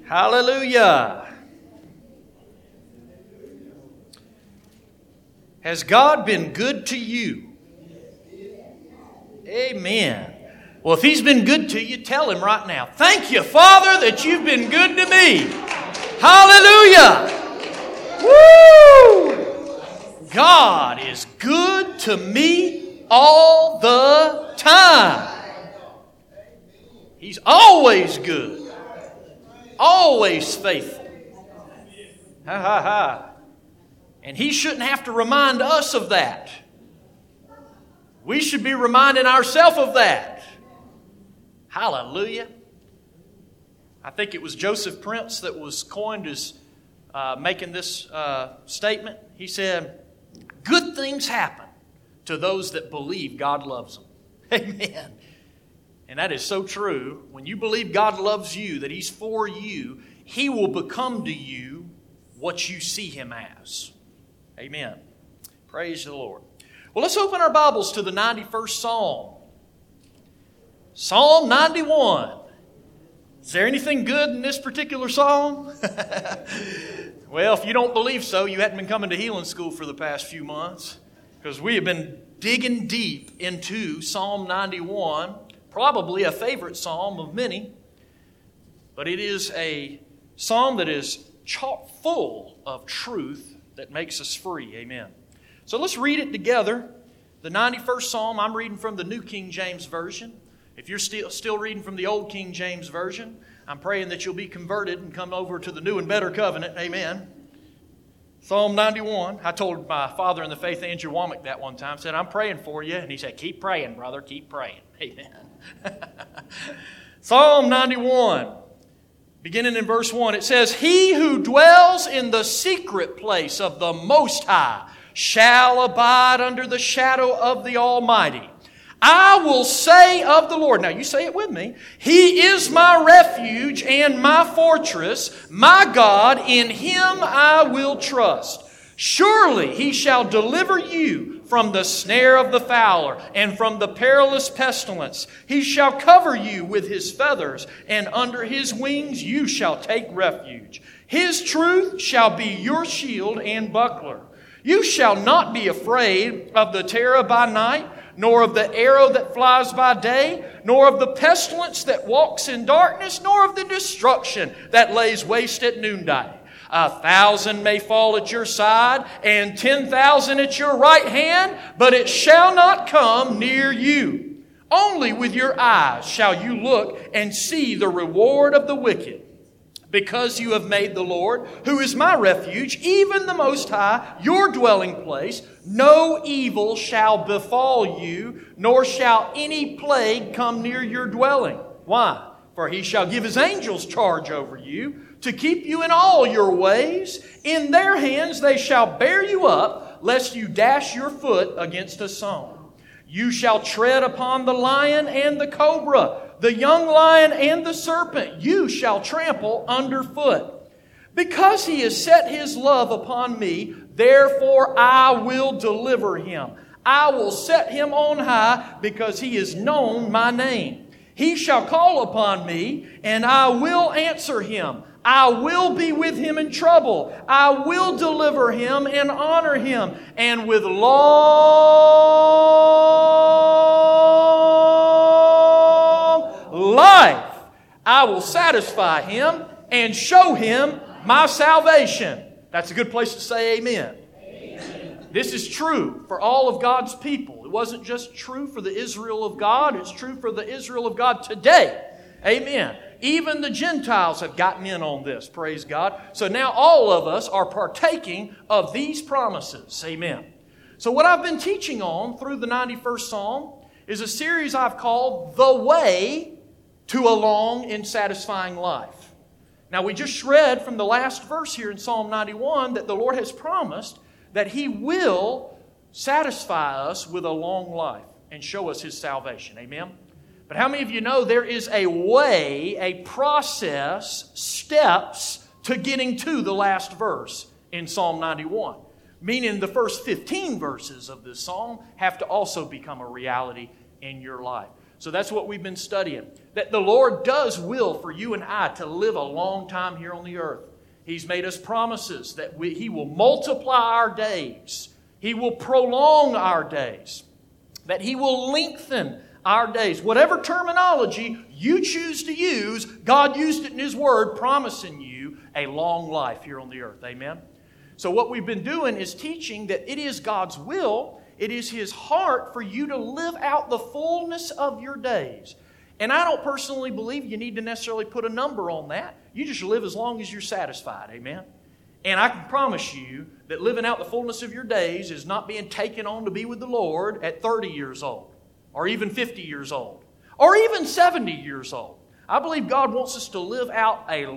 Hallelujah. Has God been good to you? Amen. Well, if He's been good to you, tell Him right now. Thank you, Father, that You've been good to me. Hallelujah. Woo! God is good to me all the time. He's always good. Always faithful. Ha ha ha. And He shouldn't have to remind us of that. We should be reminding ourselves of that. Hallelujah. I think it was Joseph Prince that was coined as making this statement. He said, good things happen to those that believe God loves them. Amen. And that is so true. When you believe God loves you, that He's for you, He will become to you what you see Him as. Amen. Praise the Lord. Well, let's open our Bibles to the 91st Psalm. Psalm 91. Is there anything good in this particular psalm? Well, if you don't believe so, you hadn't been coming to healing school for the past few months, because we have been digging deep into Psalm 91. Probably a favorite psalm of many, but it is a psalm that is chock full of truth that makes us free. Amen. So let's read it together. The 91st Psalm, I'm reading from the New King James Version. If you're still reading from the Old King James Version, I'm praying that you'll be converted and come over to the new and better covenant. Amen. Psalm 91. I told my father in the faith, Andrew Womack, that one time. I said, I'm praying for you. And he said, keep praying, brother. Keep praying. Amen. Psalm 91, beginning in verse 1, it says, He who dwells in the secret place of the Most High shall abide under the shadow of the Almighty. I will say of the Lord, now you say it with me, He is my refuge and my fortress, my God, in Him I will trust. Surely He shall deliver you from the snare of the fowler and from the perilous pestilence. He shall cover you with His feathers, and under His wings you shall take refuge. His truth shall be your shield and buckler. You shall not be afraid of the terror by night, nor of the arrow that flies by day, nor of the pestilence that walks in darkness, nor of the destruction that lays waste at noonday. 1,000 may fall at your side, and 10,000 at your right hand, but it shall not come near you. Only with your eyes shall you look and see the reward of the wicked. Because you have made the Lord, who is my refuge, even the Most High, your dwelling place, no evil shall befall you, nor shall any plague come near your dwelling. Why? For He shall give His angels charge over you, to keep you in all your ways. In their hands they shall bear you up, lest you dash your foot against a stone. You shall tread upon the lion and the cobra, the young lion and the serpent you shall trample underfoot. Because He has set His love upon me, therefore I will deliver him. I will set him on high, because he has known my name. He shall call upon me, and I will answer him. I will be with him in trouble. I will deliver him and honor him. And with long life I will satisfy him and show him my salvation. That's a good place to say amen. Amen. This is true for all of God's people. It wasn't just true for the Israel of God. It's true for the Israel of God today. Amen. Even the Gentiles have gotten in on this, praise God. So now all of us are partaking of these promises, amen. So what I've been teaching on through the 91st Psalm is a series I've called The Way to a Long and Satisfying Life. Now we just read from the last verse here in Psalm 91 that the Lord has promised that He will satisfy us with a long life and show us His salvation, amen. But how many of you know there is a way, a process, steps to getting to the last verse in Psalm 91? Meaning the first 15 verses of this psalm have to also become a reality in your life. So that's what we've been studying. That the Lord does will for you and I to live a long time here on the earth. He's made us promises that He will multiply our days. He will prolong our days. That He will lengthen our days. Whatever terminology you choose to use, God used it in His Word, promising you a long life here on the earth. Amen? So what we've been doing is teaching that it is God's will, it is His heart for you to live out the fullness of your days. And I don't personally believe you need to necessarily put a number on that. You just live as long as you're satisfied. Amen? And I can promise you that living out the fullness of your days is not being taken on to be with the Lord at 30 years old, or even 50 years old, or even 70 years old. I believe God wants us to live out a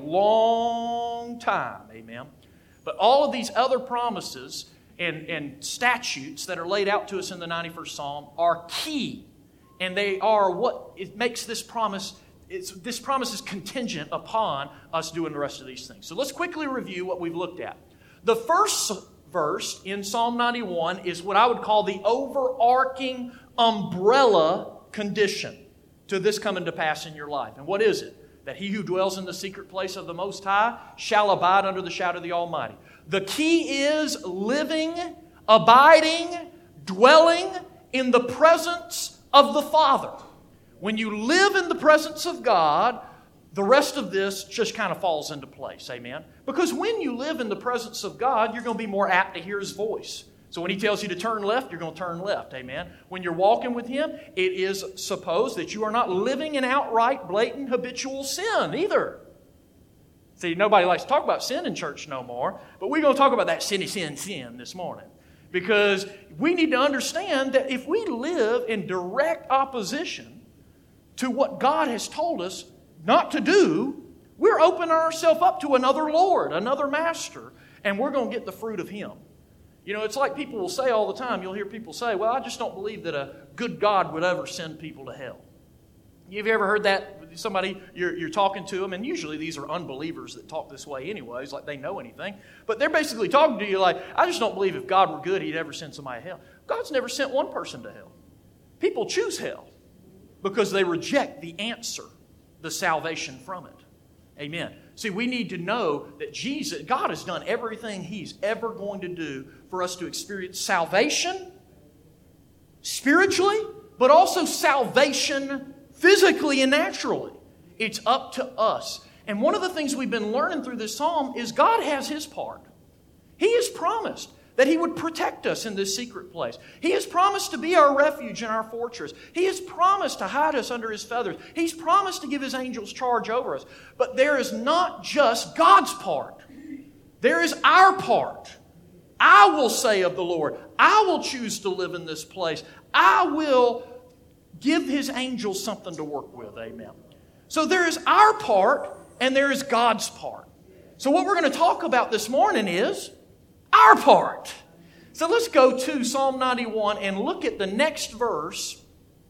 long time. Amen? But all of these other promises and statutes that are laid out to us in the 91st Psalm are key. And they are what it makes this promise. This promise is contingent upon us doing the rest of these things. So let's quickly review what we've looked at. The first verse in Psalm 91 is what I would call the overarching umbrella condition to this coming to pass in your life. And what is it? That he who dwells in the secret place of the Most High shall abide under the shadow of the Almighty. The key is living, abiding, dwelling in the presence of the Father. When you live in the presence of God, the rest of this just kind of falls into place. Amen? Because when you live in the presence of God, you're going to be more apt to hear His voice. So when He tells you to turn left, you're going to turn left. Amen? When you're walking with Him, it is supposed that you are not living in outright, blatant, habitual sin either. See, nobody likes to talk about sin in church no more, but we're going to talk about that sin this morning. Because we need to understand that if we live in direct opposition to what God has told us not to do, we're opening ourselves up to another Lord, another Master, and we're going to get the fruit of Him. You know, it's like people will say all the time, you'll hear people say, well, I just don't believe that a good God would ever send people to hell. Have you ever heard that? Somebody, you're talking to them, and usually these are unbelievers that talk this way anyways, like they know anything. But they're basically talking to you like, I just don't believe if God were good, He'd ever send somebody to hell. God's never sent one person to hell. People choose hell because they reject the answer, the salvation from it. Amen. See, we need to know that God has done everything He's ever going to do for us to experience salvation spiritually, but also salvation physically and naturally. It's up to us. And one of the things we've been learning through this psalm is God has His part. He has promised that He would protect us in this secret place. He has promised to be our refuge and our fortress. He has promised to hide us under His feathers. He's promised to give His angels charge over us. But there is not just God's part. There is our part. I will say of the Lord, I will choose to live in this place. I will give His angels something to work with. Amen. So there is our part and there is God's part. So what we're going to talk about this morning is our part. So let's go to Psalm 91 and look at the next verse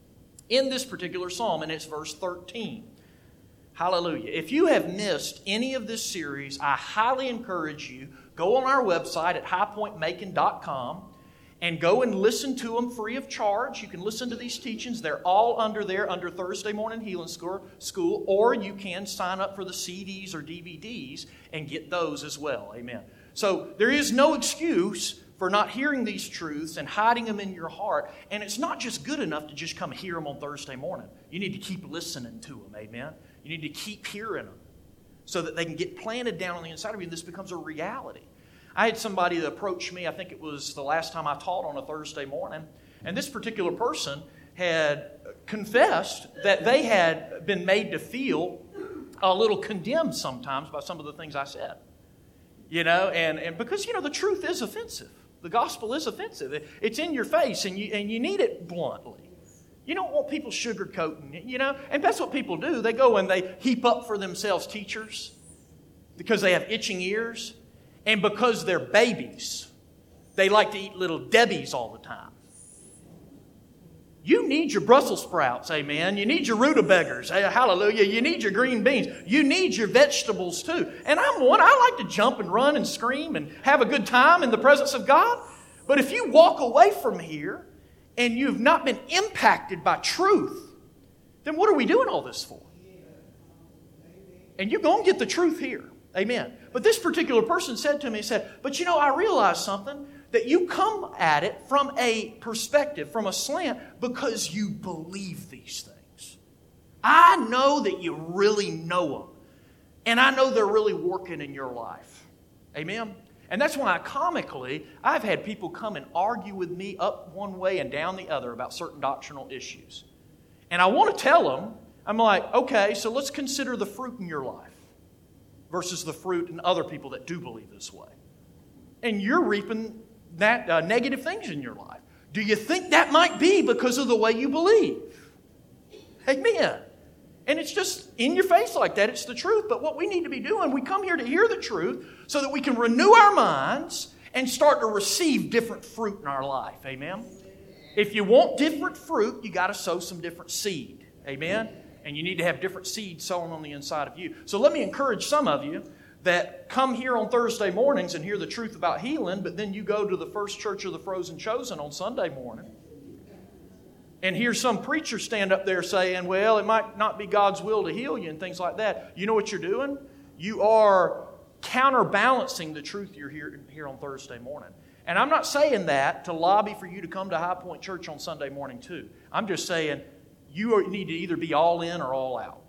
in this particular psalm, and it's verse 13. Hallelujah. If you have missed any of this series, I highly encourage you, go on our website at highpointmacon.com and go and listen to them free of charge. You can listen to these teachings. They're all under Thursday Morning Healing School, or you can sign up for the CDs or DVDs and get those as well. Amen. So there is no excuse for not hearing these truths and hiding them in your heart. And it's not just good enough to just come hear them on Thursday morning. You need to keep listening to them. Amen. You need to keep hearing them so that they can get planted down on the inside of you and this becomes a reality. I had somebody that approached me, I think it was the last time I taught on a Thursday morning, and this particular person had confessed that they had been made to feel a little condemned sometimes by some of the things I said. You know, and because, you know, the truth is offensive. The gospel is offensive. It's in your face, and you need it bluntly. You don't want people sugarcoating it, you know, and that's what people do. They go and they heap up for themselves teachers because they have itching ears. And because they're babies, they like to eat little Debbies all the time. You need your Brussels sprouts, amen. You need your rutabagas, hallelujah. You need your green beans. You need your vegetables too. And I'm one, I like to jump and run and scream and have a good time in the presence of God. But if you walk away from here and you've not been impacted by truth, then what are we doing all this for? And you're going to get the truth here. Amen. But this particular person said to me, but I realized something, that you come at it from a perspective, from a slant, because you believe these things. I know that you really know them. And I know they're really working in your life. Amen. And that's why I've had people come and argue with me up one way and down the other about certain doctrinal issues. And I want to tell them, I'm like, okay, so let's consider the fruit in your life versus the fruit in other people that do believe this way. And you're reaping that negative things in your life. Do you think that might be because of the way you believe? Amen. And it's just in your face like that. It's the truth. But what we need to be doing, we come here to hear the truth so that we can renew our minds and start to receive different fruit in our life. Amen. If you want different fruit, you got to sow some different seed. Amen. And you need to have different seeds sown on the inside of you. So let me encourage some of you that come here on Thursday mornings and hear the truth about healing, but then you go to the First Church of the Frozen Chosen on Sunday morning and hear some preacher stand up there saying, well, it might not be God's will to heal you and things like that. You know what you're doing? You are counterbalancing the truth you're here on Thursday morning. And I'm not saying that to lobby for you to come to High Point Church on Sunday morning too. I'm just saying you need to either be all in or all out.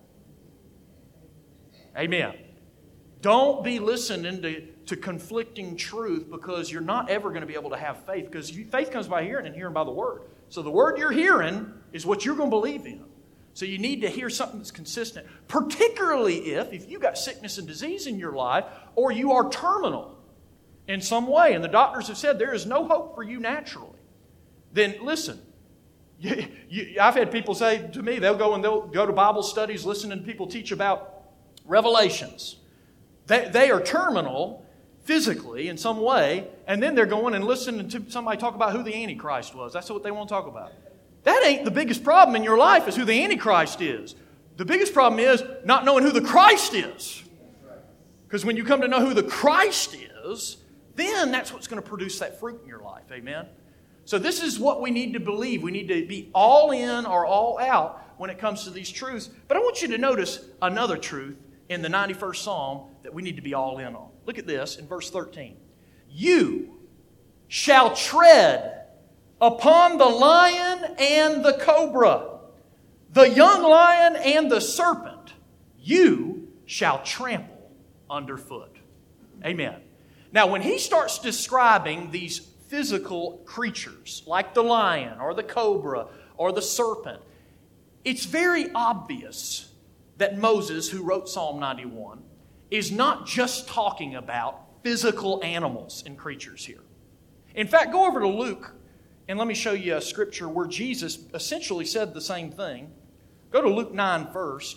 Amen. Don't be listening to conflicting truth, because you're not ever going to be able to have faith, because faith comes by hearing and hearing by the Word. So the Word you're hearing is what you're going to believe in. So you need to hear something that's consistent, particularly if you've got sickness and disease in your life, or you are terminal in some way, and the doctors have said there is no hope for you naturally. Then listen, I've had people say to me, they'll go to Bible studies listening to people teach about Revelations. They are terminal physically in some way, and then they're going and listening to somebody talk about who the Antichrist was. That's what they want to talk about. That ain't the biggest problem in your life, is who the Antichrist is. The biggest problem is not knowing who the Christ is. Because when you come to know who the Christ is, then that's what's going to produce that fruit in your life. Amen? So this is what we need to believe. We need to be all in or all out when it comes to these truths. But I want you to notice another truth in the 91st Psalm that we need to be all in on. Look at this in verse 13. You shall tread upon the lion and the cobra, the young lion and the serpent, you shall trample underfoot. Amen. Now, when he starts describing these physical creatures, like the lion or the cobra or the serpent, it's very obvious that Moses, who wrote Psalm 91, is not just talking about physical animals and creatures here. In fact, go over to Luke, and let me show you a scripture where Jesus essentially said the same thing. Go to Luke 9 first.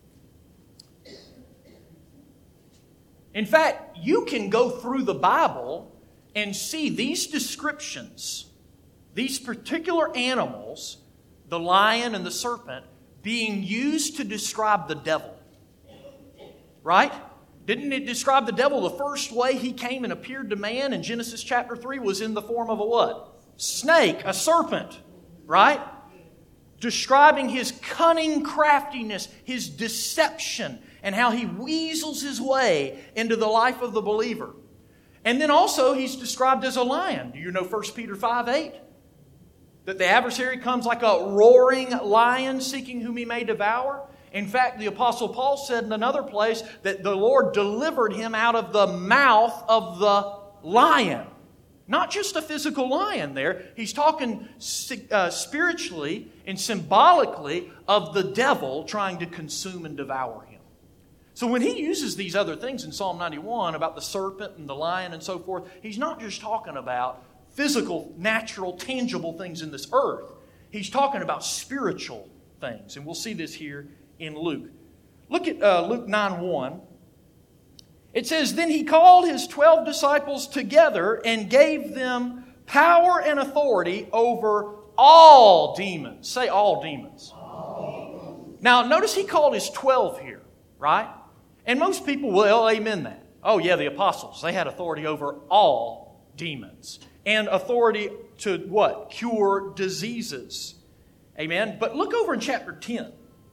In fact, you can go through the Bible and see these descriptions, these particular animals, the lion and the serpent, being used to describe the devil. Right? Didn't it describe the devil? The first way he came and appeared to man in Genesis chapter 3 was in the form of a what? Snake, a serpent. Right? Describing his cunning craftiness, his deception, and how he weasels his way into the life of the believer. And then also he's described as a lion. Do you know 1 Peter 5:8? That the adversary comes like a roaring lion seeking whom he may devour. In fact, the Apostle Paul said in another place that the Lord delivered him out of the mouth of the lion. Not just a physical lion there. He's talking spiritually and symbolically of the devil trying to consume and devour him. So when he uses these other things in Psalm 91 about the serpent and the lion and so forth, he's not just talking about physical, natural, tangible things in this earth. He's talking about spiritual things. And we'll see this here in Luke. Look at Luke 9:1. It says, Then he called his 12 disciples together and gave them power and authority over all demons. Say all demons. Now, notice he called his 12 here, right? And most people will amen that. Oh, yeah, the apostles, they had authority over all demons. And authority to what? Cure diseases. Amen? But look over in chapter 10.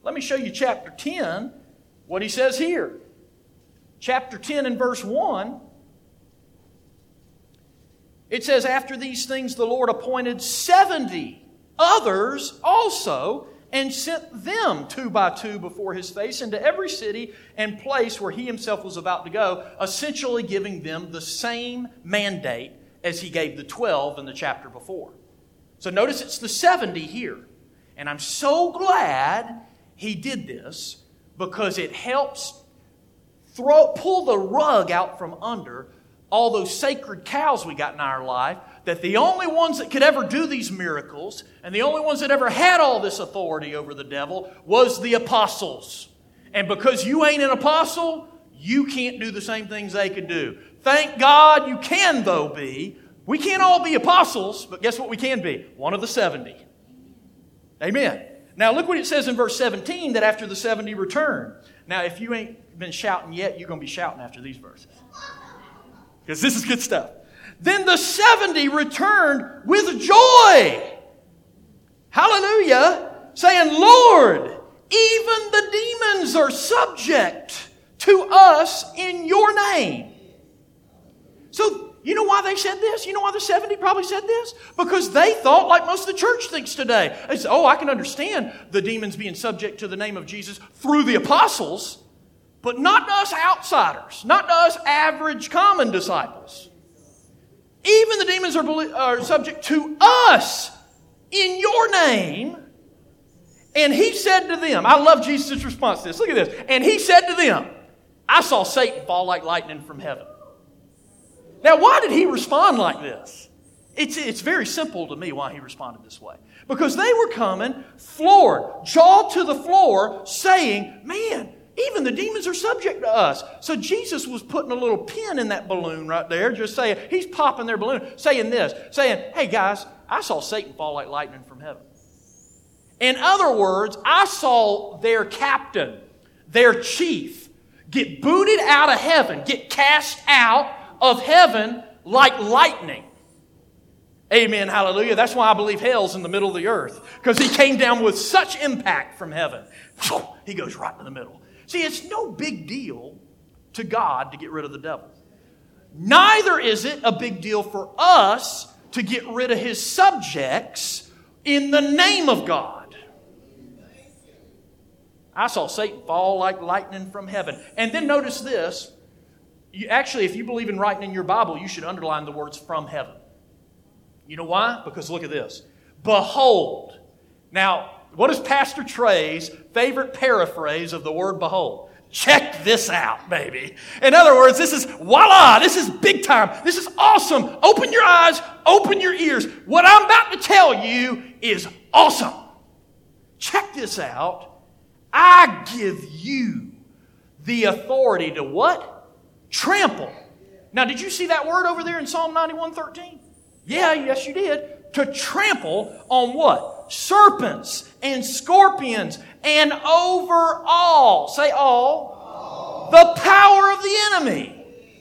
let me show you chapter 10, what he says here. Chapter 10 and verse 1. It says, after these things the Lord appointed 70 others also, and sent them 2 by 2 before his face into every city and place where he himself was about to go, essentially giving them the same mandate as he gave the 12 in the chapter before. So notice it's the 70 here. And I'm so glad he did this, because it helps pull the rug out from under all those sacred cows we got in our life, that the only ones that could ever do these miracles and the only ones that ever had all this authority over the devil was the apostles. And because you ain't an apostle, you can't do the same things they could do. Thank God you can, though, be. We can't all be apostles, but guess what we can be? One of the 70. Amen. Now look what it says in verse 17, that after the 70 return. Now if you ain't been shouting yet, you're going to be shouting after these verses, because this is good stuff. Then the 70 returned with joy. Hallelujah. Saying, Lord, even the demons are subject to us in your name. So, you know why they said this? You know why the 70 probably said this? Because they thought like most of the church thinks today. They said, I can understand the demons being subject to the name of Jesus through the apostles, but not to us outsiders, not to us average common disciples. Even the demons are subject to us in your name. And he said to them, I love Jesus' response to this. Look at this. And he said to them, I saw Satan fall like lightning from heaven. Now, why did he respond like this? It's very simple to me why he responded this way. Because they were coming floored, jaw to the floor, saying, man, even the demons are subject to us. So Jesus was putting a little pin in that balloon right there, just saying, he's popping their balloon, saying this, saying, hey guys, I saw Satan fall like lightning from heaven. In other words, I saw their captain, their chief, get booted out of heaven, get cast out of heaven like lightning. Amen, hallelujah. That's why I believe hell's in the middle of the earth, because he came down with such impact from heaven. He goes right to the middle. See, it's no big deal to God to get rid of the devil. Neither is it a big deal for us to get rid of his subjects in the name of God. I saw Satan fall like lightning from heaven. And then notice this. Actually, if you believe in writing in your Bible, you should underline the words from heaven. You know why? Because look at this. Behold. Now, what is Pastor Trey's favorite paraphrase of the word behold? Check this out, baby. In other words, this is voila, this is big time. This is awesome. Open your eyes, open your ears. What I'm about to tell you is awesome. Check this out. I give you the authority to what? Trample. Now, did you see that word over there in Psalm 91:13? Yeah, yes you did. To trample on what? Serpents and scorpions and over all. Say all. The power of the enemy.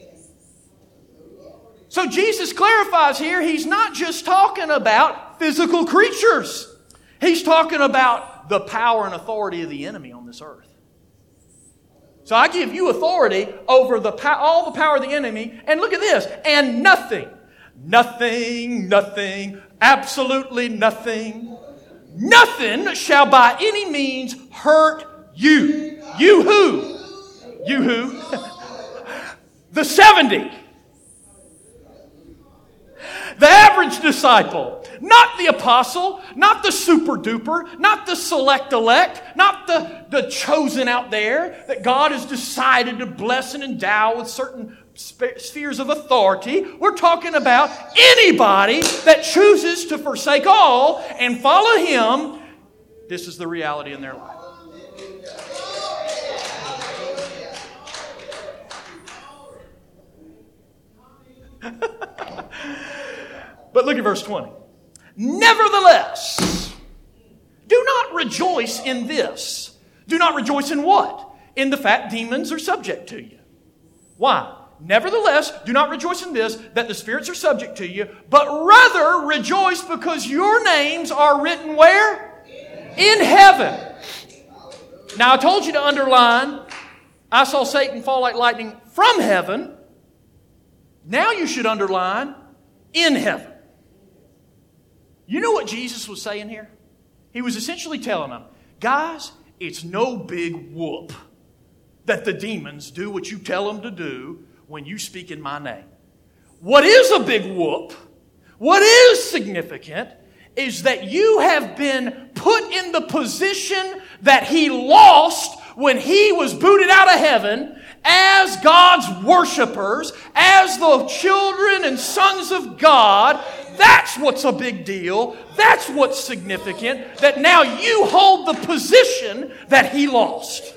So Jesus clarifies here, he's not just talking about physical creatures. He's talking about the power and authority of the enemy on this earth. So I give you authority over all the power of the enemy. And look at this. And nothing, absolutely nothing shall by any means hurt you. You who? You who? The 70. The average disciple. Not the apostle. Not the super duper. Not the select elect. Not the chosen out there that God has decided to bless and endow with certain spheres of authority. We're talking about anybody that chooses to forsake all and follow Him. This is the reality in their life. But look at verse 20. Nevertheless, do not rejoice in this. Do not rejoice in what? In the fact demons are subject to you. Why? Nevertheless, do not rejoice in this, that the spirits are subject to you, but rather rejoice because your names are written where? In heaven. Now, I told you to underline, I saw Satan fall like lightning from heaven. Now you should underline, in heaven. You know what Jesus was saying here? He was essentially telling them, guys, it's no big whoop that the demons do what you tell them to do when you speak in my name. What is a big whoop, what is significant, is that you have been put in the position that he lost when he was booted out of heaven as God's worshipers, as the children and sons of God. That's what's a big deal. That's what's significant, that now you hold the position that he lost.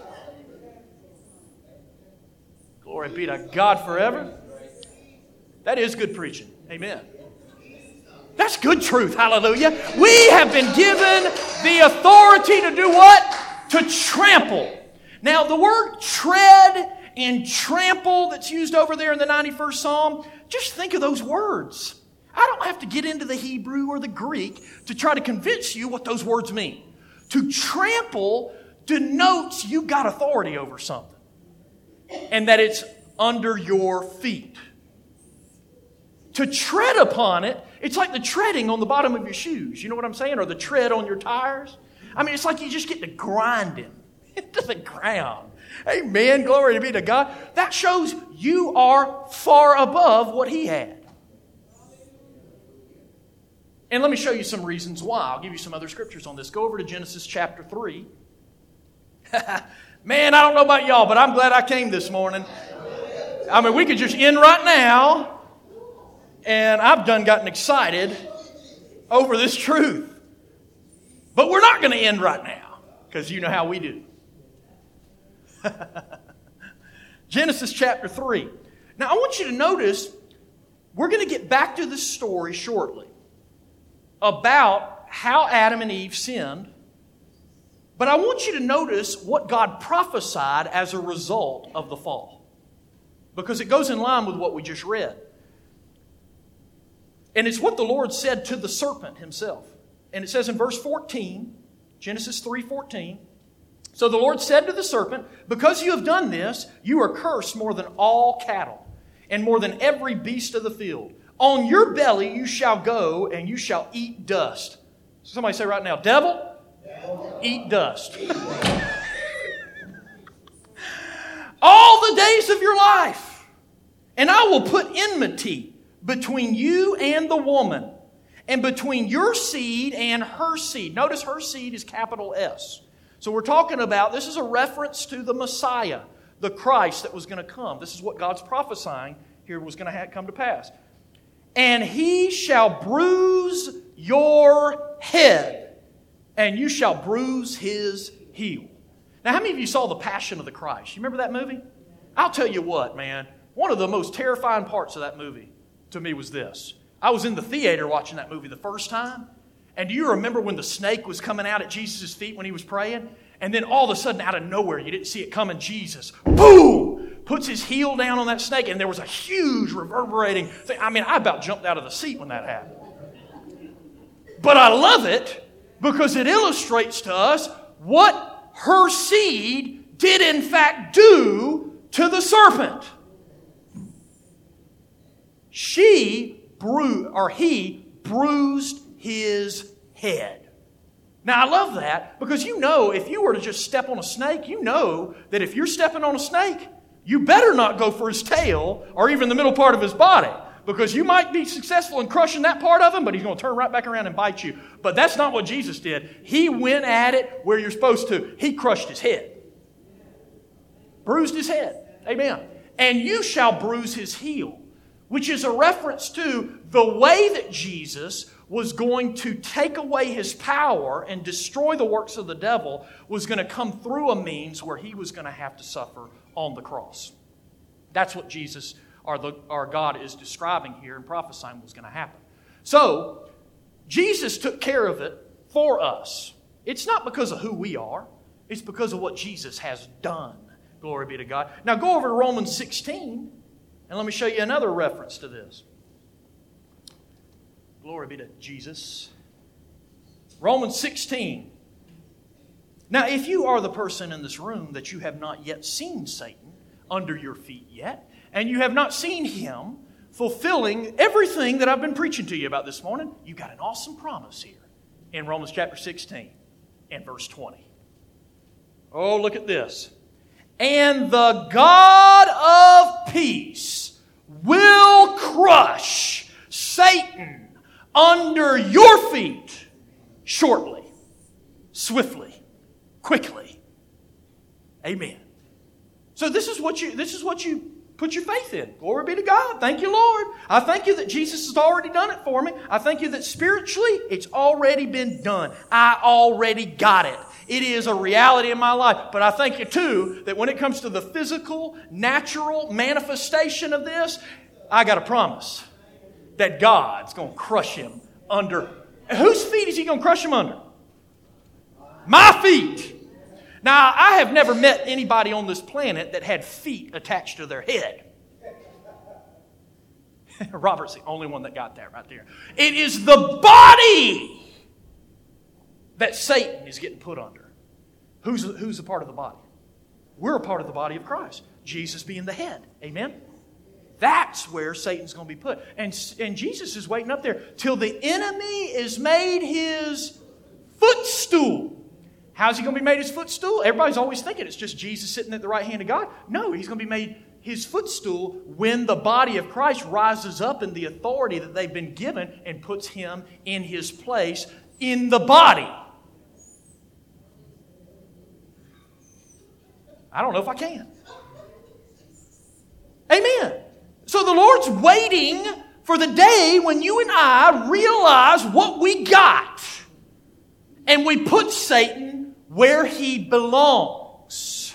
Glory be to God forever. That is good preaching. Amen. That's good truth. Hallelujah. We have been given the authority to do what? To trample. Now, the word tread and trample that's used over there in the 91st Psalm, just think of those words. I don't have to get into the Hebrew or the Greek to try to convince you what those words mean. To trample denotes you got authority over something, and that it's under your feet. To tread upon it, it's like the treading on the bottom of your shoes. You know what I'm saying? Or the tread on your tires. I mean, it's like you just get to grind him into the ground. Amen. Glory be to God. That shows you are far above what he had. And let me show you some reasons why. I'll give you some other scriptures on this. Go over to Genesis chapter 3. Man, I don't know about y'all, but I'm glad I came this morning. I mean, we could just end right now. And I've gotten excited over this truth. But we're not going to end right now, because you know how we do. Genesis chapter 3. Now, I want you to notice, we're going to get back to this story shortly about how Adam and Eve sinned. But I want you to notice what God prophesied as a result of the fall, because it goes in line with what we just read. And it's what the Lord said to the serpent himself. And it says in verse 14, Genesis 3:14, so the Lord said to the serpent, because you have done this, you are cursed more than all cattle, and more than every beast of the field. On your belly you shall go, and you shall eat dust. Somebody say right now, devil, eat dust. All the days of your life. And I will put enmity between you and the woman, and between your seed and her seed. Notice her seed is capital S. So we're talking about, this is a reference to the Messiah, the Christ that was going to come. This is what God's prophesying here was going to come to pass. And he shall bruise your head, and you shall bruise his heel. Now, how many of you saw The Passion of the Christ? You remember that movie? I'll tell you what, man. One of the most terrifying parts of that movie to me was this. I was in the theater watching that movie the first time. And do you remember when the snake was coming out at Jesus' feet when he was praying? And then all of a sudden, out of nowhere, you didn't see it coming, Jesus, boom, puts his heel down on that snake. And there was a huge reverberating thing. I mean, I about jumped out of the seat when that happened. But I love it because it illustrates to us what her seed did in fact do to the serpent. He bruised his head. Now, I love that because you know if you were to just step on a snake, you know that if you're stepping on a snake, you better not go for his tail or even the middle part of his body, because you might be successful in crushing that part of him, but he's going to turn right back around and bite you. But that's not what Jesus did. He went at it where you're supposed to. He crushed his head. Bruised his head. Amen. And you shall bruise his heel, which is a reference to the way that Jesus was going to take away his power and destroy the works of the devil was going to come through a means where he was going to have to suffer on the cross. That's what Jesus, our God, is describing here and prophesying was going to happen. So, Jesus took care of it for us. It's not because of who we are. It's because of what Jesus has done. Glory be to God. Now go over to Romans 16, and let me show you another reference to this. Glory be to Jesus. Romans 16. Now, if you are the person in this room that you have not yet seen Satan under your feet yet, and you have not seen him fulfilling everything that I've been preaching to you about this morning, you've got an awesome promise here in Romans chapter 16 and verse 20. Oh, look at this. And the God of peace will crush Satan under your feet shortly, swiftly, quickly. Amen. So this is what you put your faith in. Glory be to God. Thank you, Lord. I thank you that Jesus has already done it for me. I thank you that spiritually it's already been done. I already got it. It is a reality in my life. But I thank you too that when it comes to the physical, natural manifestation of this, I got a promise that God's going to crush him under. Whose feet is he going to crush him under? My feet. Now, I have never met anybody on this planet that had feet attached to their head. Robert's the only one that got that right there. It is the body that Satan is getting put under. Who's a part of the body? We're a part of the body of Christ. Jesus being the head. Amen? That's where Satan's going to be put. And Jesus is waiting up there till the enemy is made his footstool. How's he going to be made his footstool? Everybody's always thinking it's just Jesus sitting at the right hand of God. No, he's going to be made his footstool when the body of Christ rises up in the authority that they've been given and puts him in his place in the body. I don't know if I can. Amen. So the Lord's waiting for the day when you and I realize what we got. And we put Satan where he belongs.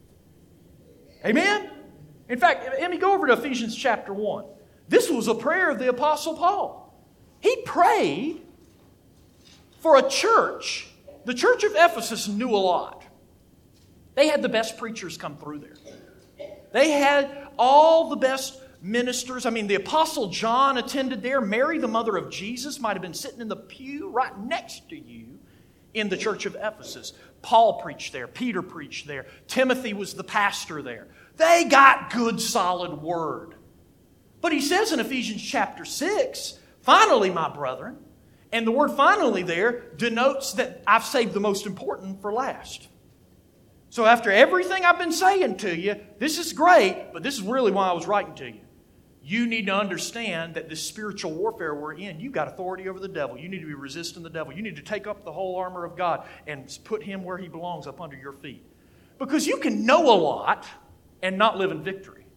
Amen? In fact, let me go over to Ephesians chapter 1. This was a prayer of the Apostle Paul. He prayed for a church. The church of Ephesus knew a lot. They had the best preachers come through there. They had all the best ministers. I mean, the Apostle John attended there. Mary, the mother of Jesus, might have been sitting in the pew right next to you in the church of Ephesus. Paul preached there. Peter preached there. Timothy was the pastor there. They got good, solid word. But he says in Ephesians chapter 6, finally, my brethren, and the word finally there denotes that I've saved the most important for last. So after everything I've been saying to you, this is great, but this is really why I was writing to you. You need to understand that this spiritual warfare we're in, you've got authority over the devil. You need to be resisting the devil. You need to take up the whole armor of God and put him where he belongs, up under your feet. Because you can know a lot and not live in victory.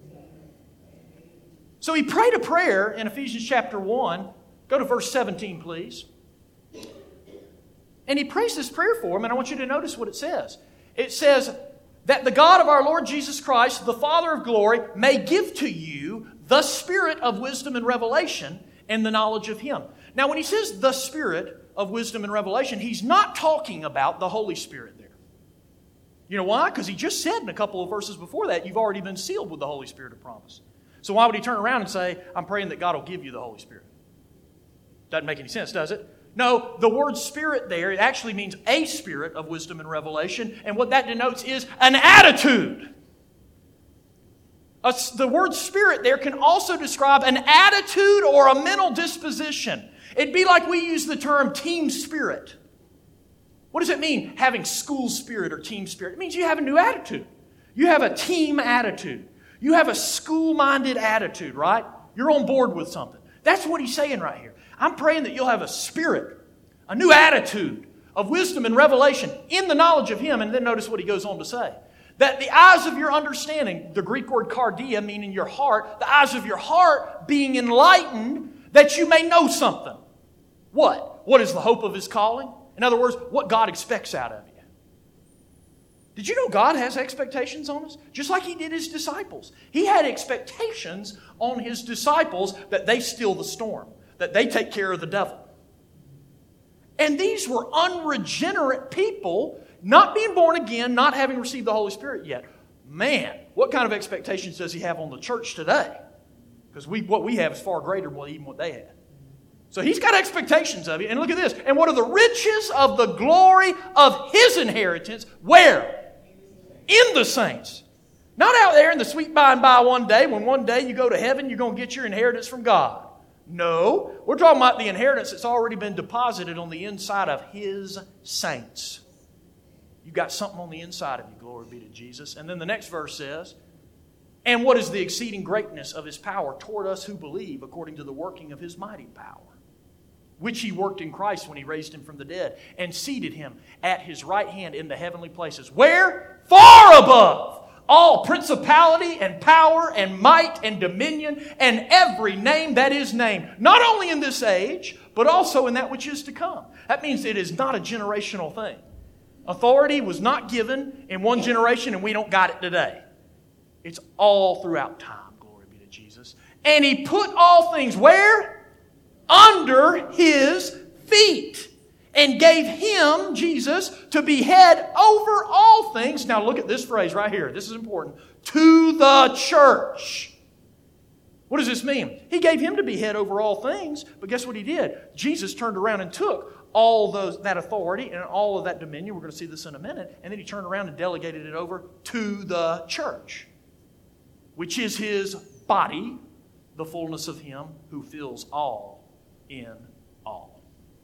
So he prayed a prayer in Ephesians chapter 1. Go to verse 17, please. And he prays this prayer for him, and I want you to notice what it says. It says, that the God of our Lord Jesus Christ, the Father of glory, may give to you the spirit of wisdom and revelation and the knowledge of him. Now, when he says the spirit of wisdom and revelation, he's not talking about the Holy Spirit there. You know why? Because he just said in a couple of verses before that, you've already been sealed with the Holy Spirit of promise. So why would he turn around and say, I'm praying that God will give you the Holy Spirit? Doesn't make any sense, does it? No, the word spirit there, it actually means a spirit of wisdom and revelation. And what that denotes is an attitude. The word spirit there can also describe an attitude or a mental disposition. It'd be like we use the term team spirit. What does it mean, having school spirit or team spirit? It means you have a new attitude. You have a team attitude. You have a school-minded attitude, right? You're on board with something. That's what he's saying right here. I'm praying that you'll have a spirit, a new attitude of wisdom and revelation in the knowledge of him. And then notice what he goes on to say. That the eyes of your understanding, the Greek word cardia, meaning your heart, the eyes of your heart being enlightened, that you may know something. What? What is the hope of his calling? In other words, what God expects out of you. Did you know God has expectations on us? Just like he did his disciples. He had expectations on his disciples that they still the storm, that they take care of the devil. And these were unregenerate people, not being born again, not having received the Holy Spirit yet. Man, what kind of expectations does he have on the church today? Because what we have is far greater than even what they had. So He's got expectations of you. And look at this. And what are the riches of the glory of His inheritance? Where? In the saints. Not out there in the sweet by and by one day, when one day you go to heaven, you're going to get your inheritance from God. No, we're talking about the inheritance that's already been deposited on the inside of His saints. You've got something on the inside of you, glory be to Jesus. And then the next verse says, and what is the exceeding greatness of His power toward us who believe, according to the working of His mighty power, which He worked in Christ when He raised Him from the dead and seated Him at His right hand in the heavenly places. Where? Far above all principality and power and might and dominion and every name that is named, not only in this age, but also in that which is to come. That means it is not a generational thing. Authority was not given in one generation and we don't got it today. It's all throughout time, glory be to Jesus. And He put all things where? Under His feet. And gave Him, Jesus, to be head over all things. Now look at this phrase right here. This is important. To the church. What does this mean? He gave Him to be head over all things. But guess what He did? Jesus turned around and took all that authority and all of that dominion. We're going to see this in a minute. And then He turned around and delegated it over to the church, which is His body, the fullness of Him who fills all in all.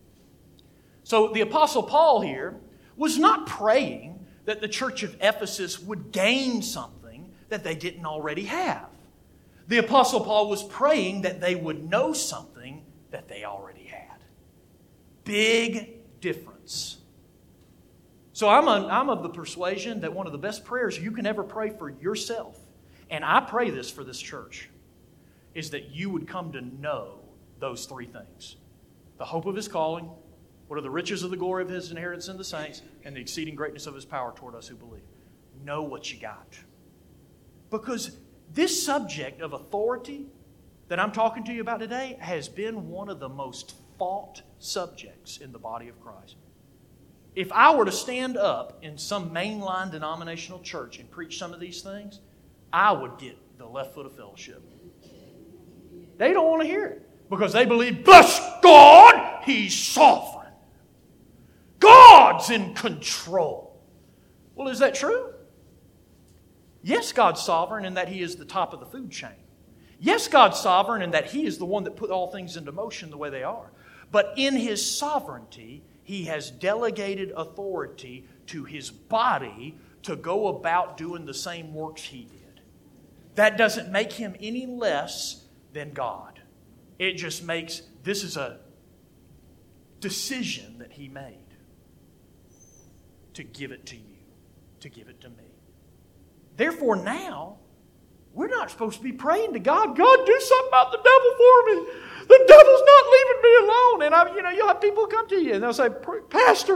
So the Apostle Paul here was not praying that the church of Ephesus would gain something that they didn't already have. The Apostle Paul was praying that they would know something that they already had. Big difference. So I'm of the persuasion that one of the best prayers you can ever pray for yourself, and I pray this for this church, is that you would come to know those three things. The hope of His calling, what are the riches of the glory of His inheritance in the saints, and the exceeding greatness of His power toward us who believe. Know what you got. Because this subject of authority that I'm talking to you about today has been one of the most fought subjects in the body of Christ. If I were to stand up in some mainline denominational church and preach some of these things, I would get the left foot of fellowship. They don't want to hear it because they believe, bless God, He's sovereign. God's in control. Well, is that true? Yes, God's sovereign in that He is the top of the food chain. Yes, God's sovereign in that He is the one that put all things into motion the way they are. But in His sovereignty, He has delegated authority to His body to go about doing the same works He did. That doesn't make Him any less than God. It just makes, this is a decision that He made. To give it to you, to give it to me. Therefore now, we're not supposed to be praying to God, God, do something about the devil for me. The devil's not leaving me alone. And you'll have people come to you and they'll say, Pastor,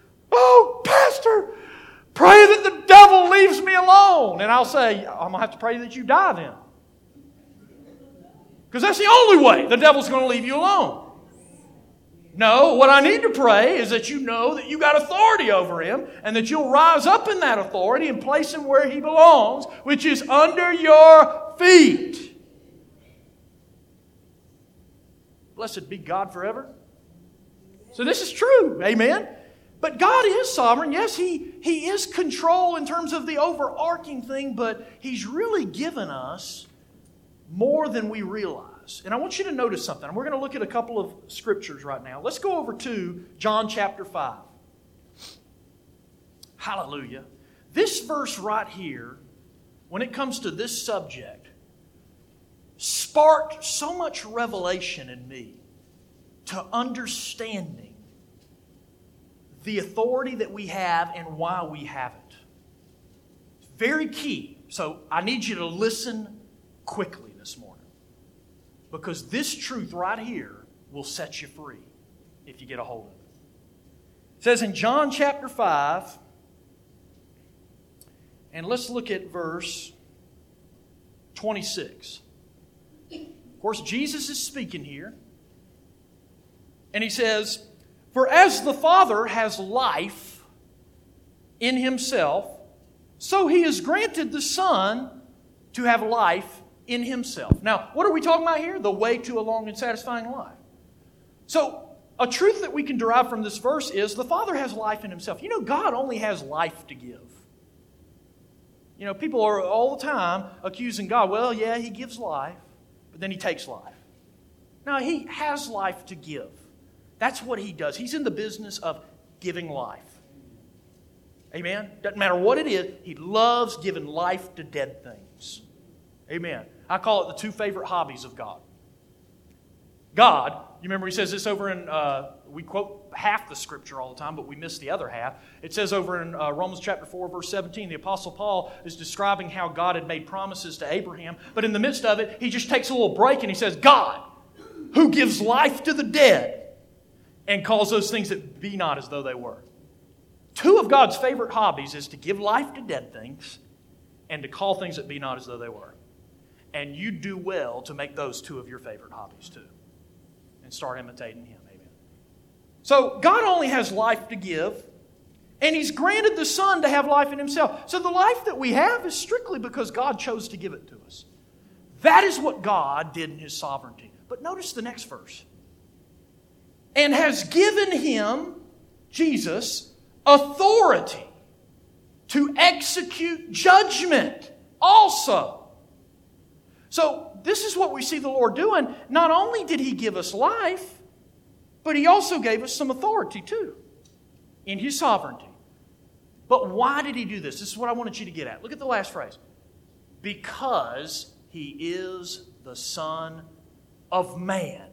pray that the devil leaves me alone. And I'll say, I'm going to have to pray that you die then. Because that's the only way the devil's going to leave you alone. No, what I need to pray is that you know that you got authority over him and that you'll rise up in that authority and place him where he belongs, which is under your feet. Blessed be God forever. So this is true. Amen. But God is sovereign. Yes, He is control in terms of the overarching thing, but He's really given us more than we realize. And I want you to notice something. We're going to look at a couple of scriptures right now. Let's go over to John chapter 5. Hallelujah. This verse right here, when it comes to this subject, sparked so much revelation in me to understanding the authority that we have and why we have it. It's very key. So I need you to listen quickly this morning. Because this truth right here will set you free if you get a hold of it. It says in John chapter 5, and let's look at verse 26. Of course, Jesus is speaking here. And He says, for as the Father has life in Himself, so He has granted the Son to have life in Himself. Now, what are we talking about here? The way to a long and satisfying life. So, a truth that we can derive from this verse is the Father has life in Himself. You know, God only has life to give. You know, people are all the time accusing God, well, yeah, He gives life, but then He takes life. No, He has life to give. That's what He does. He's in the business of giving life. Amen? Doesn't matter what it is, He loves giving life to dead things. Amen. I call it the two favorite hobbies of God. God, you remember He says this over in, we quote half the Scripture all the time, but we miss the other half. It says over in Romans chapter 4, verse 17, the Apostle Paul is describing how God had made promises to Abraham, but in the midst of it, he just takes a little break and he says, God, who gives life to the dead, and calls those things that be not as though they were. Two of God's favorite hobbies is to give life to dead things and to call things that be not as though they were. And you do well to make those two of your favorite hobbies too. And start imitating Him. Amen. So God only has life to give, and He's granted the Son to have life in Himself. So the life that we have is strictly because God chose to give it to us. That is what God did in His sovereignty. But notice the next verse. And has given Him, Jesus, authority to execute judgment also. So this is what we see the Lord doing. Not only did He give us life, but He also gave us some authority too in His sovereignty. But why did He do this? This is what I wanted you to get at. Look at the last phrase. Because He is the Son of Man.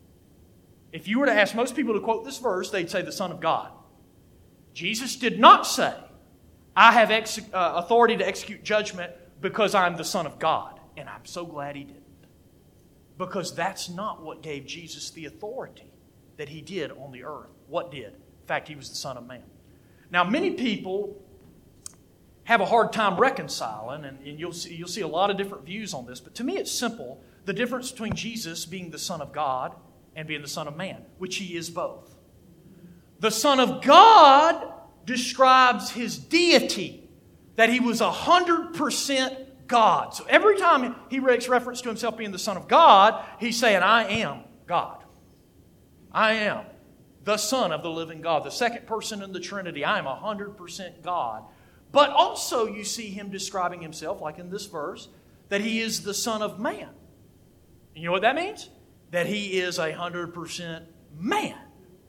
If you were to ask most people to quote this verse, they'd say the Son of God. Jesus did not say, I have authority to execute judgment because I'm the Son of God. And I'm so glad He didn't. Because that's not what gave Jesus the authority that He did on the earth. What did? In fact, He was the Son of Man. Now, many people have a hard time reconciling, and you'll see a lot of different views on this, but to me it's simple. The difference between Jesus being the Son of God and being the Son of Man, which He is both. The Son of God describes His deity, that He was 100% God. So every time He makes reference to Himself being the Son of God, He's saying, I am God. I am the Son of the living God, the second person in the Trinity. I am 100% God. But also you see Him describing Himself, like in this verse, that He is the Son of Man. And you know what that means? That He is 100% man.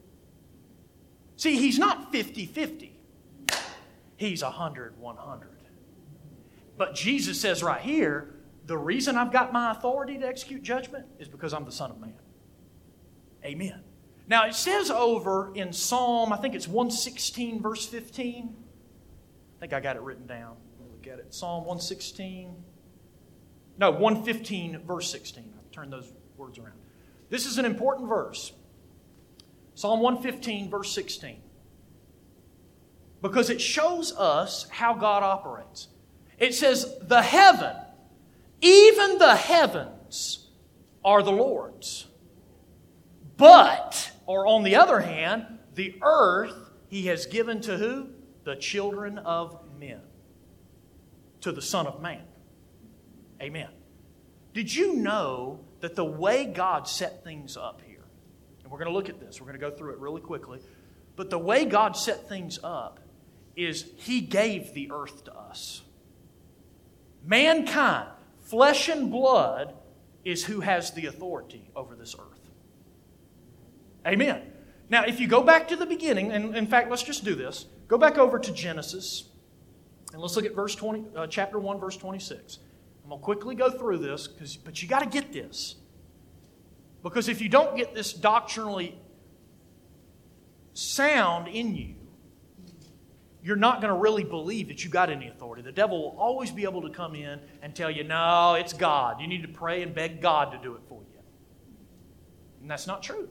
See, He's not 50-50. He's 100-100. But Jesus says right here, the reason I've got my authority to execute judgment is because I'm the Son of Man. Amen. Now it says over in Psalm, I think it's 116 verse 15. I think I got it written down. Let me look at it. Psalm 116. No, 115 verse 16. I've turned those words around. This is an important verse. Psalm 115 verse 16. Because it shows us how God operates. It says, the heaven, even the heavens, are the Lord's. But, or on the other hand, the earth He has given to who? The children of men. To the Son of Man. Amen. Did you know that the way God set things up here, and we're going to look at this, we're going to go through it really quickly, but the way God set things up is He gave the earth to us. Mankind, flesh and blood, is who has the authority over this earth. Amen. Now, if you go back to the beginning, and in fact, let's just do this. Go back over to Genesis, and let's look at chapter 1, verse 26. I'm going to quickly go through this, but you got to get this. Because if you don't get this doctrinally sound in you, you're not going to really believe that you got any authority. The devil will always be able to come in and tell you, no, it's God. You need to pray and beg God to do it for you. And that's not true.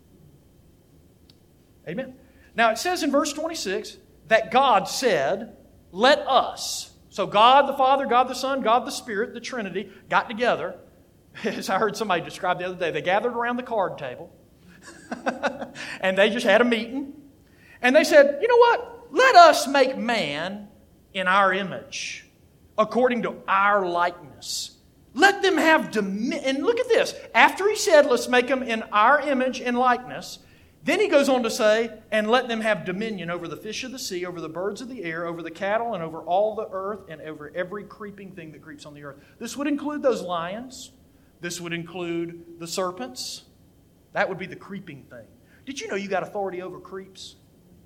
Amen. Now it says in verse 26 that God said, let us. So God the Father, God the Son, God the Spirit, the Trinity, got together. As I heard somebody describe the other day, they gathered around the card table. And they just had a meeting. And they said, you know what? Let us make man in our image, according to our likeness. Let them have dominion. And look at this. After he said, let's make them in our image and likeness, then he goes on to say, and let them have dominion over the fish of the sea, over the birds of the air, over the cattle, and over all the earth, and over every creeping thing that creeps on the earth. This would include those lions. This would include the serpents. That would be the creeping thing. Did you know you got authority over creeps?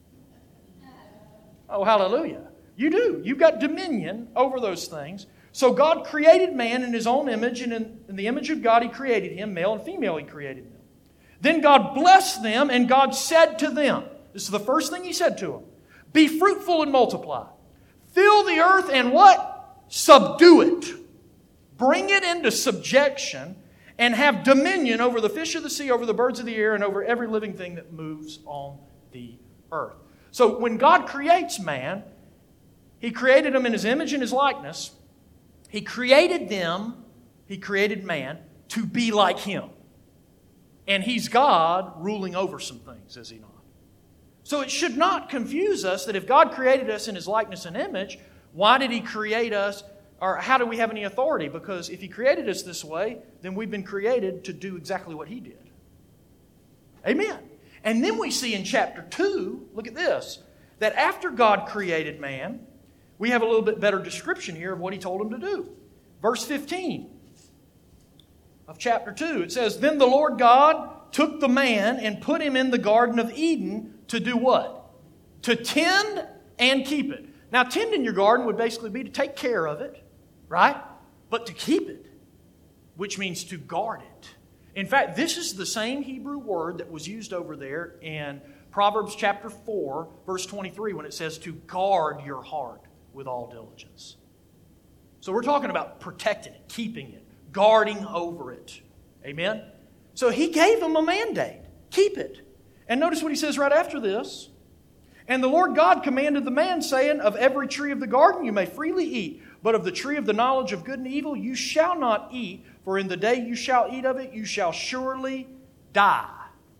Oh, hallelujah. You do. You've got dominion over those things. So God created man in His own image, and in the image of God He created him, male and female He created them. Then God blessed them, and God said to them, this is the first thing He said to them, be fruitful and multiply. Fill the earth and what? Subdue it. Bring it into subjection and have dominion over the fish of the sea, over the birds of the air, and over every living thing that moves on the earth. So when God creates man, He created them in His image and His likeness. He created them, He created man, to be like Him. And He's God ruling over some things, is He not? So it should not confuse us that if God created us in His likeness and image, why did He create us, or how do we have any authority? Because if He created us this way, then we've been created to do exactly what He did. Amen. And then we see in chapter 2, look at this, that after God created man, we have a little bit better description here of what He told him to do. Verse 15 of chapter 2, it says, then the Lord God took the man and put him in the Garden of Eden to do what? To tend and keep it. Now, tending your garden would basically be to take care of it, right? But to keep it, which means to guard it. In fact, this is the same Hebrew word that was used over there in Proverbs chapter 4, verse 23, when it says to guard your heart with all diligence. So we're talking about protecting it, keeping it, guarding over it. Amen? So He gave them a mandate. Keep it. And notice what He says right after this. And the Lord God commanded the man, saying, of every tree of the garden you may freely eat, but of the tree of the knowledge of good and evil you shall not eat, for in the day you shall eat of it, you shall surely die.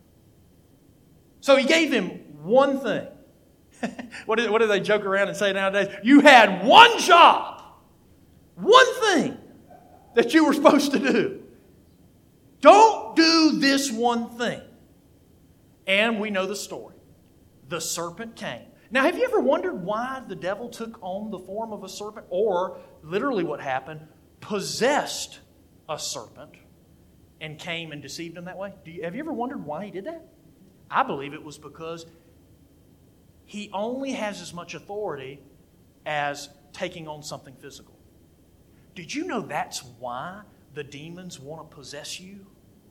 So He gave him one thing. What do they joke around and say nowadays? You had one job, one thing that you were supposed to do. Don't do this one thing. And we know the story. The serpent came. Now, have you ever wondered why the devil took on the form of a serpent? Or, literally what happened, possessed a serpent and came and deceived him that way? Have you ever wondered why he did that? I believe it was because he only has as much authority as taking on something physical. Did you know that's why the demons want to possess you?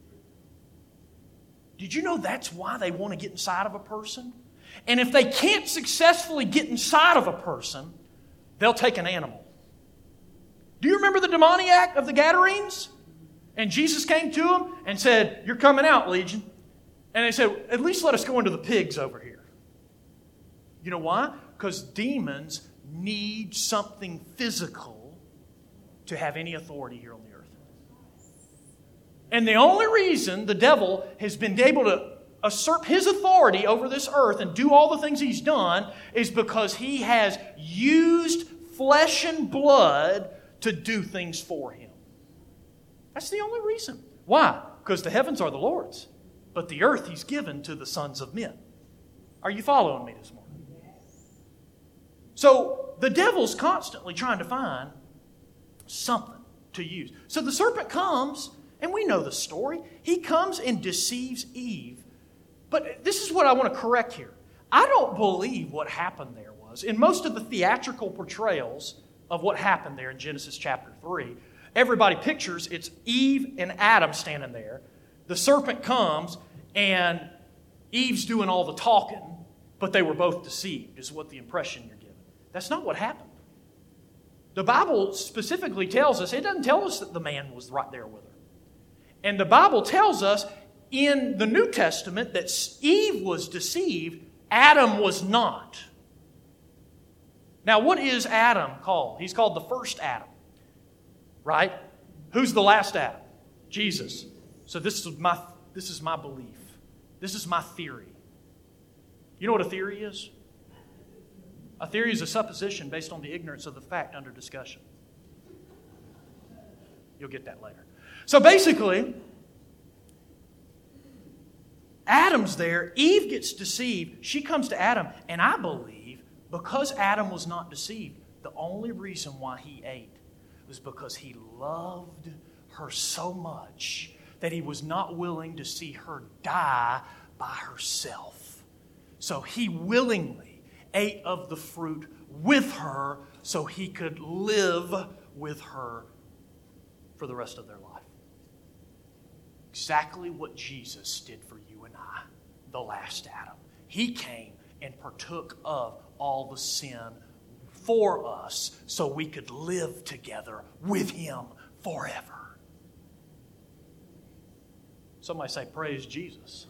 Did you know that's why they want to get inside of a person? And if they can't successfully get inside of a person, they'll take an animal. Do you remember the demoniac of the Gadarenes? And Jesus came to him and said, you're coming out, Legion. And they said, at least let us go into the pigs over here. You know why? Because demons need something physical to have any authority here on the earth. And the only reason the devil has been able to usurp his authority over this earth and do all the things he's done is because he has used flesh and blood to do things for him. That's the only reason. Why? Because the heavens are the Lord's, but the earth He's given to the sons of men. Are you following me this morning? So the devil's constantly trying to find something to use. So the serpent comes, and we know the story. He comes and deceives Eve. But this is what I want to correct here. I don't believe what happened there was. In most of the theatrical portrayals of what happened there in Genesis chapter 3, everybody pictures it's Eve and Adam standing there. The serpent comes, and Eve's doing all the talking, but they were both deceived, is what the impression you're given. That's not what happened. The Bible specifically tells us, it doesn't tell us that the man was right there with her. And the Bible tells us in the New Testament that Eve was deceived, Adam was not. Now, what is Adam called? He's called the first Adam, right? Who's the last Adam? Jesus. So this is my belief. This is my theory. You know what a theory is? A theory is a supposition based on the ignorance of the fact under discussion. You'll get that later. So basically, Adam's there. Eve gets deceived. She comes to Adam. And I believe because Adam was not deceived, the only reason why he ate was because he loved her so much that he was not willing to see her die by herself. So he willingly ate of the fruit with her so he could live with her for the rest of their life. Exactly what Jesus did for you and I, the last Adam. He came and partook of all the sin for us so we could live together with Him forever. Somebody say, praise Jesus.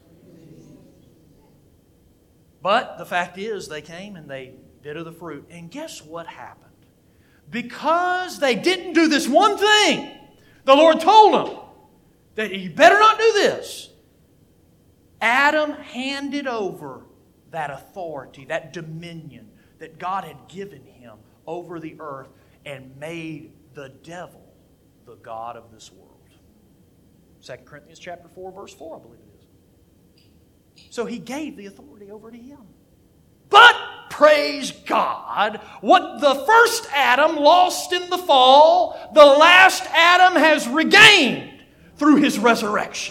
But the fact is, they came and they did of the fruit. And guess what happened? Because they didn't do this one thing, the Lord told them that you better not do this. Adam handed over that authority, that dominion that God had given him over the earth and made the devil the god of this world. 2 Corinthians chapter 4, verse 4, I believe it is. So he gave the authority over to him. But, praise God, what the first Adam lost in the fall, the last Adam has regained through His resurrection.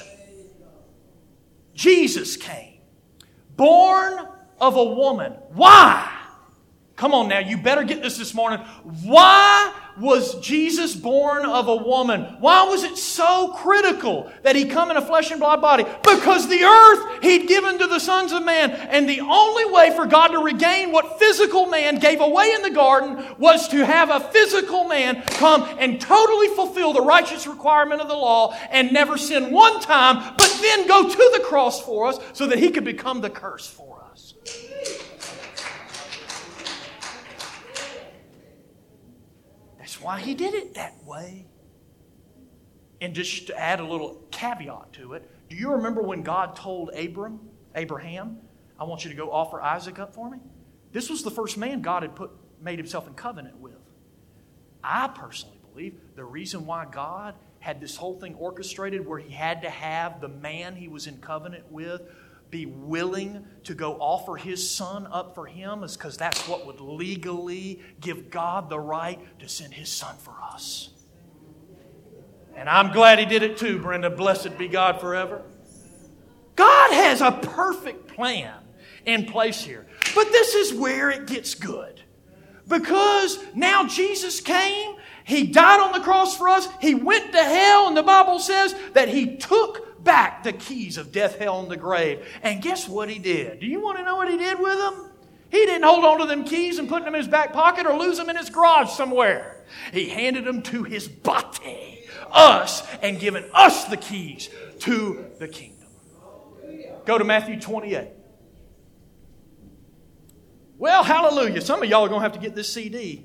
Jesus came, born of a woman. Why? Come on now, you better get this morning. Why was Jesus born of a woman? Why was it so critical that He come in a flesh and blood body? Because the earth He'd given to the sons of man. And the only way for God to regain what physical man gave away in the garden was to have a physical man come and totally fulfill the righteous requirement of the law and never sin one time, but then go to the cross for us so that He could become the curse for us. That's why He did it that way. And just to add a little caveat to it, do you remember when God told Abraham, I want you to go offer Isaac up for me? This was the first man God had made Himself in covenant with. I personally believe the reason why God had this whole thing orchestrated where He had to have the man He was in covenant with be willing to go offer His Son up for him is because that's what would legally give God the right to send His Son for us. And I'm glad He did it too, Brenda. Blessed be God forever. God has a perfect plan in place here. But this is where it gets good. Because now Jesus came, He died on the cross for us, He went to hell, and the Bible says that He took back the keys of death, hell, and the grave. And guess what He did? Do you want to know what He did with them? He didn't hold on to them keys and put them in His back pocket or lose them in His garage somewhere. He handed them to His body, us, and given us the keys to the kingdom. Go to Matthew 28. Well, hallelujah. Some of y'all are going to have to get this CD.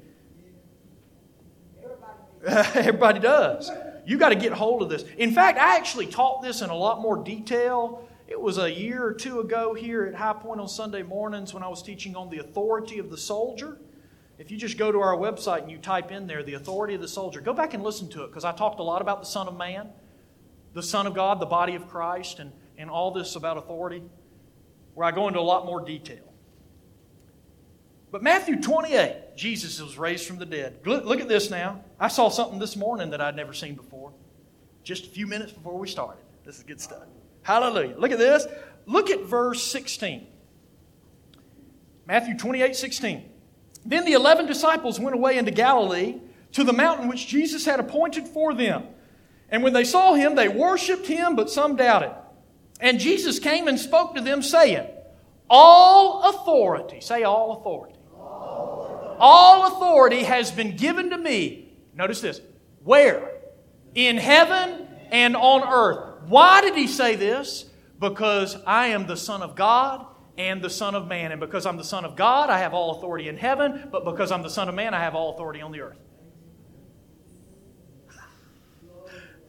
Everybody does. You got to get hold of this. In fact, I actually taught this in a lot more detail. It was a year or two ago here at High Point on Sunday mornings when I was teaching on the authority of the soldier. If you just go to our website and you type in there, the authority of the soldier, go back and listen to it because I talked a lot about the Son of Man, the Son of God, the body of Christ, and all this about authority, where I go into a lot more detail. But Matthew 28, Jesus was raised from the dead. Look at this now. I saw something this morning that I'd never seen before. Just a few minutes before we started. This is good stuff. Hallelujah. Look at this. Look at verse 16. Matthew 28, 16. Then the 11 disciples went away into Galilee to the mountain which Jesus had appointed for them. And when they saw Him, they worshipped Him, but some doubted. And Jesus came and spoke to them, saying, all authority, say all authority. All authority has been given to me. Notice this. Where? In heaven and on earth. Why did He say this? Because I am the Son of God and the Son of Man. And because I'm the Son of God, I have all authority in heaven. But because I'm the Son of Man, I have all authority on the earth.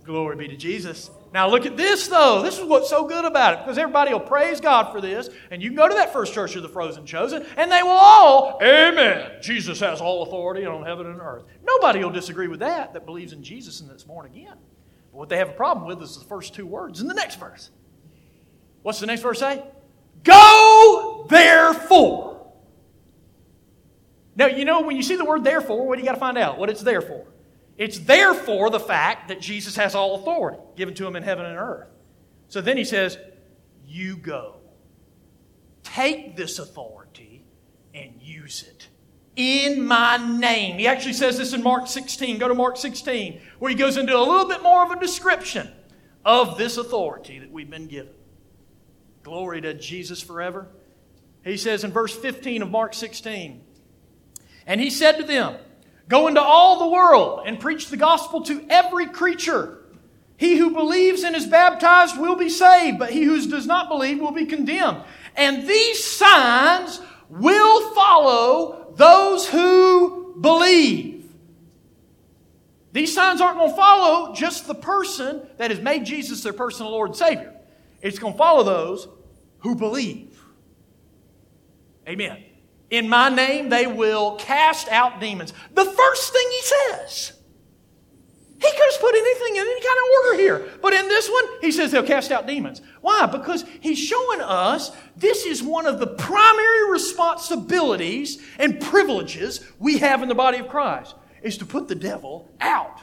Glory be to Jesus. Now look at this, though. This is what's so good about it, because everybody will praise God for this, and you can go to that first church of the Frozen Chosen, and they will all, amen, Jesus has all authority on heaven and earth. Nobody will disagree with that believes in Jesus and that's born again. But what they have a problem with is the first two words in the next verse. What's the next verse say? Go therefore. Now, you know, when you see the word therefore, what do you got to find out? What it's there for. It's therefore the fact that Jesus has all authority given to him in heaven and earth. So then he says, you go. Take this authority and use it in my name. He actually says this in Mark 16. Go to Mark 16, where he goes into a little bit more of a description of this authority that we've been given. Glory to Jesus forever. He says in verse 15 of Mark 16, and he said to them, go into all the world and preach the gospel to every creature. He who believes and is baptized will be saved, but he who does not believe will be condemned. And these signs will follow those who believe. These signs aren't going to follow just the person that has made Jesus their personal Lord and Savior. It's going to follow those who believe. Amen. In my name, they will cast out demons. The first thing he says. He could have put anything in any kind of order here. But in this one, he says they'll cast out demons. Why? Because he's showing us this is one of the primary responsibilities and privileges we have in the body of Christ, is to put the devil out.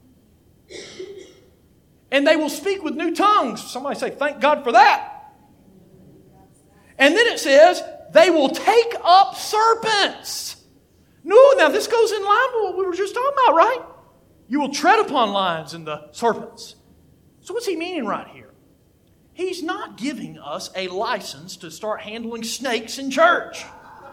And they will speak with new tongues. Somebody say, thank God for that. And then it says, they will take up serpents. No, now this goes in line with what we were just talking about, right? You will tread upon lions and the serpents. So what's he meaning right here? He's not giving us a license to start handling snakes in church.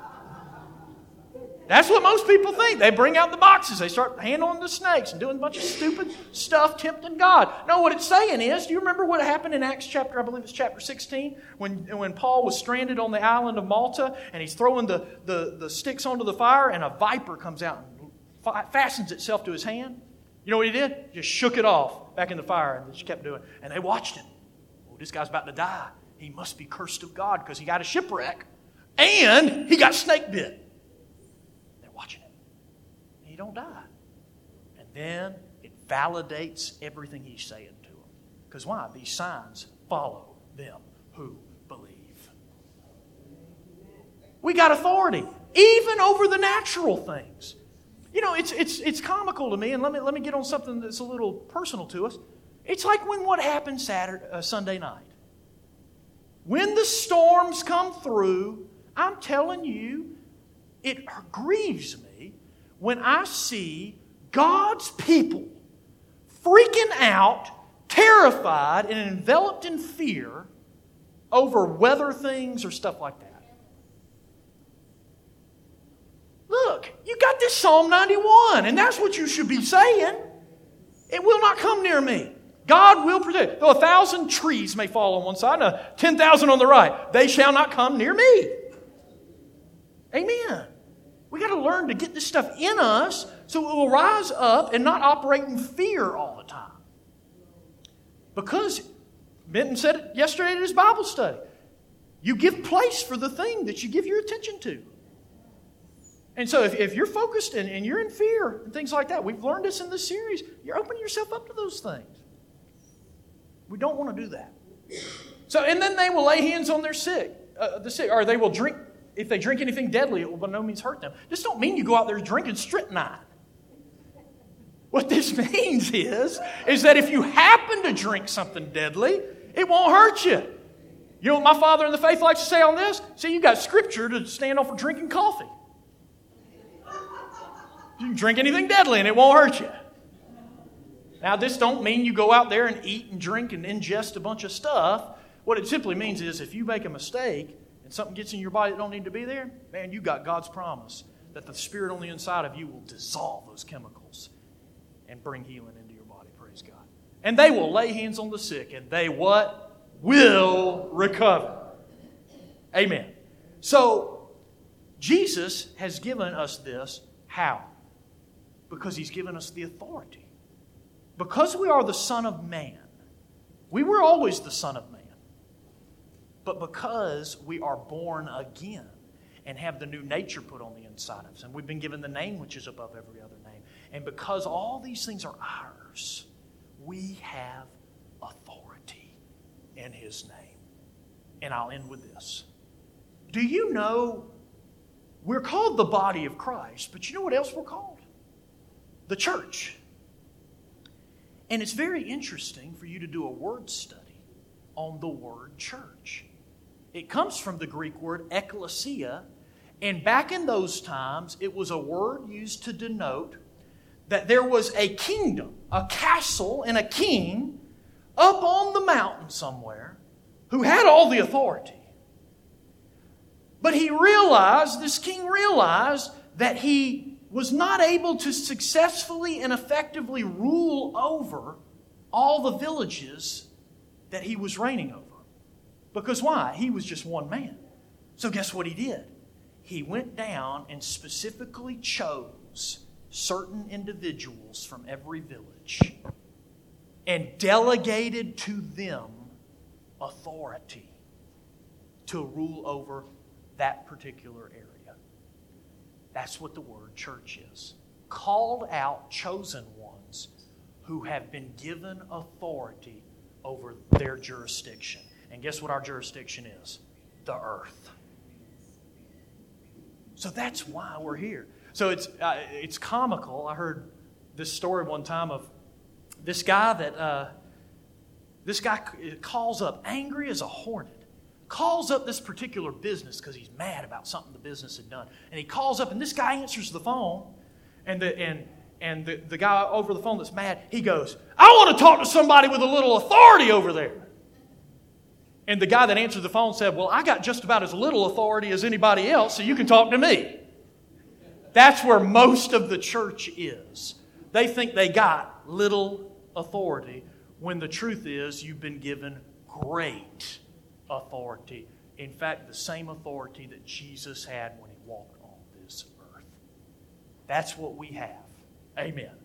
That's what most people think. They bring out the boxes. They start handling the snakes and doing a bunch of stupid stuff, tempting God. No, what it's saying is, do you remember what happened in Acts chapter, I believe it's chapter 16, when Paul was stranded on the island of Malta and he's throwing the sticks onto the fire and a viper comes out and fastens itself to his hand? You know what he did? Just shook it off back in the fire and just kept doing it. And they watched him. Oh, this guy's about to die. He must be cursed of God because he got a shipwreck and he got snake bit. He don't die. And then it validates everything he's saying to them. Because why? These signs follow them who believe. We got authority, even over the natural things. You know, it's comical to me, and let me get on something that's a little personal to us. It's like what happened Sunday night. When the storms come through, I'm telling you, it grieves me when I see God's people freaking out, terrified, and enveloped in fear over weather things or stuff like that. Look, you got this Psalm 91, and that's what you should be saying. It will not come near me. God will protect. Though 1,000 trees may fall on one side and 10,000 on the right, they shall not come near me. Amen. We got to learn to get this stuff in us so it will rise up and not operate in fear all the time. Because, Benton said it yesterday at his Bible study, you give place for the thing that you give your attention to. And so if you're focused and you're in fear and things like that, we've learned this in this series, you're opening yourself up to those things. We don't want to do that. So, and then they will lay hands on their sick, or they will drink. If they drink anything deadly, it will by no means hurt them. This don't mean you go out there drinking strychnine. What this means is that if you happen to drink something deadly, it won't hurt you. You know what my father in the faith likes to say on this? See, you got scripture to stand on for drinking coffee. You can drink anything deadly and it won't hurt you. Now, this don't mean you go out there and eat and drink and ingest a bunch of stuff. What it simply means is if you make a mistake and something gets in your body that don't need to be there, man, you got God's promise that the Spirit on the inside of you will dissolve those chemicals and bring healing into your body. Praise God. And they will lay hands on the sick and they what? Will recover. Amen. So, Jesus has given us this. How? Because He's given us the authority. because we are the Son of Man, we were always the Son of Man. But because we are born again and have the new nature put on the inside of us, and we've been given the name which is above every other name, and because all these things are ours, we have authority in His name. And I'll end with this. Do you know we're called the body of Christ, but you know what else we're called? The church. And it's very interesting for you to do a word study on the word church. It comes from the Greek word ekklesia, and back in those times, it was a word used to denote that there was a kingdom, a castle, and a king up on the mountain somewhere who had all the authority. But this king realized that he was not able to successfully and effectively rule over all the villages that he was reigning over. Because why? He was just one man. So guess what he did? He went down and specifically chose certain individuals from every village and delegated to them authority to rule over that particular area. That's what the word church is. Called out, chosen ones who have been given authority over their jurisdiction. And guess what our jurisdiction is? The earth. So that's why we're here. So it's comical. I heard this story one time of this guy calls up angry as a hornet. Calls up this particular business because he's mad about something the business had done. And he calls up, and this guy answers the phone, and the guy over the phone that's mad, he goes, "I want to talk to somebody with a little authority over there." And the guy that answered the phone said, "Well, I got just about as little authority as anybody else, so you can talk to me." That's where most of the church is. They think they got little authority, when the truth is you've been given great authority. In fact, the same authority that Jesus had when He walked on this earth. That's what we have. Amen.